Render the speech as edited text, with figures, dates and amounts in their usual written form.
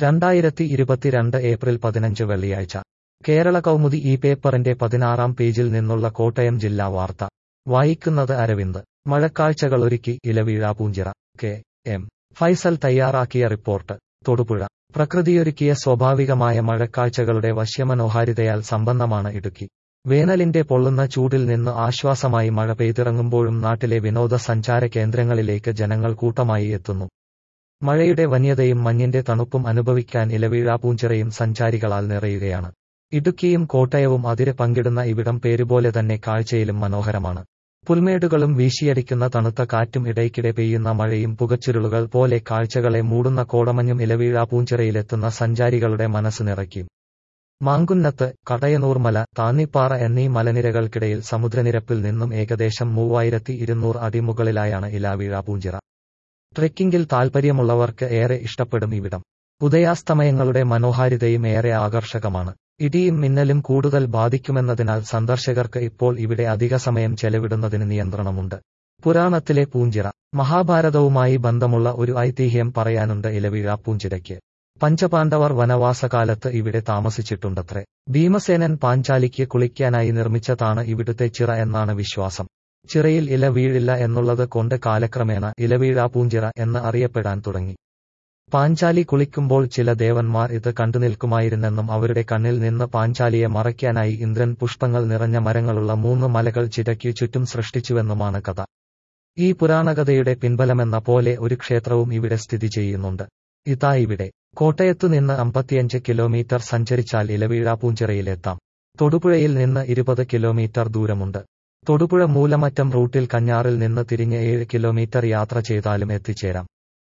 2022 April 15 വെള്ളിയാഴ്ച കേരള കൗമുദി ഈ പേപ്പറിന്റെ 16-ാം പേജിൽ നിന്നുള്ള കോട്ടയം ജില്ലാ വാർത്ത വായിക്കുന്നത് അരവിന്ദ്. മഴക്കാഴ്ചകളൊരുക്കി ഇലവീഴാപൂഞ്ചിറ. കെ. എം. ഫൈസൽ തയ്യാറാക്കിയ റിപ്പോർട്ട്. തൊടുപുഴ. പ്രകൃതിയൊരുക്കിയ സ്വാഭാവികമായ മഴക്കാഴ്ചകളുടെ വശ്യമനോഹാരിതയാൽ സമ്പന്നമാണ് ഇടുക്കി. വേനലിന്റെ പൊള്ളുന്ന ചൂടിൽ നിന്ന് ആശ്വാസമായി മഴ പെയ്തിറങ്ങുമ്പോഴും നാട്ടിലെ വിനോദസഞ്ചാര കേന്ദ്രങ്ങളിലേക്ക് ജനങ്ങൾ കൂട്ടമായി എത്തുന്നു. മഴയുടെ വന്യതയും മഞ്ഞിന്റെ തണുപ്പും അനുഭവിക്കാൻ ഇലവീഴാപൂഞ്ചിറയും സഞ്ചാരികളാൽ നിറയുകയാണ്. ഇടുക്കിയും കോട്ടയവും അതിര് പങ്കിടുന്ന ഇവിടം പേരുപോലെ തന്നെ കാഴ്ചയിലും മനോഹരമാണ്. പുൽമേടുകളും വീശിയടിക്കുന്ന തണുത്ത കാറ്റും ഇടയ്ക്കിടെ പെയ്യുന്ന മഴയും പുകച്ചുരുളുകൾ പോലെ കാഴ്ചകളെ മൂടുന്ന കോടമഞ്ഞും ഇലവീഴാപൂഞ്ചിറയിലെത്തുന്ന സഞ്ചാരികളുടെ മനസ്സ് നിറയ്ക്കും. മാങ്കുന്നത്ത്, കടയനൂർമല, താന്നിപ്പാറ എന്നീ മലനിരകൾക്കിടയിൽ സമുദ്രനിരപ്പിൽ നിന്നും ഏകദേശം 3200 അടി മുകളിലായാണ് ഇലവീഴാപൂഞ്ചിറ. ട്രെക്കിംഗിൽ താൽപ്പര്യമുള്ളവർക്ക് ഏറെ ഇഷ്ടപ്പെടും ഇവിടം. ഉദയാസ്തമയങ്ങളുടെ മനോഹാരിതയും ഏറെ ആകർഷകമാണ്. ഇടിയും മിന്നലും കൂടുതൽ ബാധിക്കുമെന്നതിനാൽ സന്ദർശകർക്ക് ഇപ്പോൾ ഇവിടെ അധിക സമയം ചെലവിടുന്നതിന് നിയന്ത്രണമുണ്ട്. പുരാണത്തിലെ പൂഞ്ചിറ. മഹാഭാരതവുമായി ബന്ധമുള്ള ഒരു ഐതിഹ്യം പറയാനുണ്ട് ഇലവീഴാപൂഞ്ചിറയ്ക്ക്. പഞ്ചപാണ്ഡവർ വനവാസകാലത്ത് ഇവിടെ താമസിച്ചിട്ടുണ്ടത്രേ. ഭീമസേനൻ പാഞ്ചാലിക്ക് കുളിക്കാനായി നിർമ്മിച്ചതാണ് ഇവിടുത്തെ ചിറ എന്നാണ് വിശ്വാസം. ചിറയിൽ ഇല വീഴില്ല എന്നുള്ളത് കൊണ്ട് കാലക്രമേണ ഇലവീഴാപൂഞ്ചിറ എന്ന് അറിയപ്പെടാൻ തുടങ്ങി. പാഞ്ചാലി കുളിക്കുമ്പോൾ ചില ദേവന്മാർ ഇത് കണ്ടുനിൽക്കുമായിരുന്നെന്നും അവരുടെ കണ്ണിൽ നിന്ന് പാഞ്ചാലിയെ മറയ്ക്കാനായി ഇന്ദ്രൻ പുഷ്പങ്ങൾ നിറഞ്ഞ മരങ്ങളുള്ള 3 മലകൾ ചിറയ്ക്കു ചുറ്റും സൃഷ്ടിച്ചുവെന്നുമാണ് കഥ. ഈ പുരാണകഥയുടെ പിൻബലമെന്ന പോലെ ഒരു ക്ഷേത്രവും ഇവിടെ സ്ഥിതി ചെയ്യുന്നുണ്ട്. ഇതാ ഇവിടെ. കോട്ടയത്തുനിന്ന് 55 കിലോമീറ്റർ സഞ്ചരിച്ചാൽ ഇലവീഴാപൂഞ്ചിറയിലെത്താം. തൊടുപുഴയിൽ നിന്ന് 20 കിലോമീറ്റർ ദൂരമുണ്ട്. തൊടുപുഴ മൂലമറ്റം റൂട്ടിൽ കഞ്ഞാറിൽ നിന്ന് തിരിഞ്ഞ് 7 കിലോമീറ്റർ യാത്ര ചെയ്താലും എത്തിച്ചേരാം.